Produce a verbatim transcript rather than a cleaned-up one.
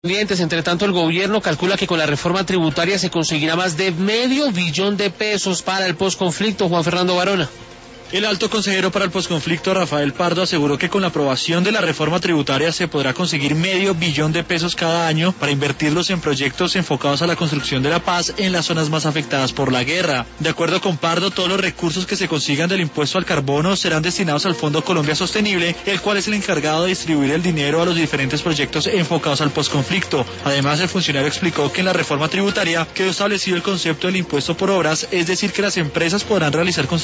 Entre tanto, el gobierno calcula que con la reforma tributaria se conseguirá más de medio billón de pesos para el posconflicto. Juan Fernando Varona. El alto consejero para el posconflicto, Rafael Pardo, aseguró que con la aprobación de la reforma tributaria se podrá conseguir medio billón de pesos cada año para invertirlos en proyectos enfocados a la construcción de la paz en las zonas más afectadas por la guerra. De acuerdo con Pardo, todos los recursos que se consigan del impuesto al carbono serán destinados al Fondo Colombia Sostenible, el cual es el encargado de distribuir el dinero a los diferentes proyectos enfocados al posconflicto. Además, el funcionario explicó que en la reforma tributaria quedó establecido el concepto del impuesto por obras, es decir, que las empresas podrán realizar construcciones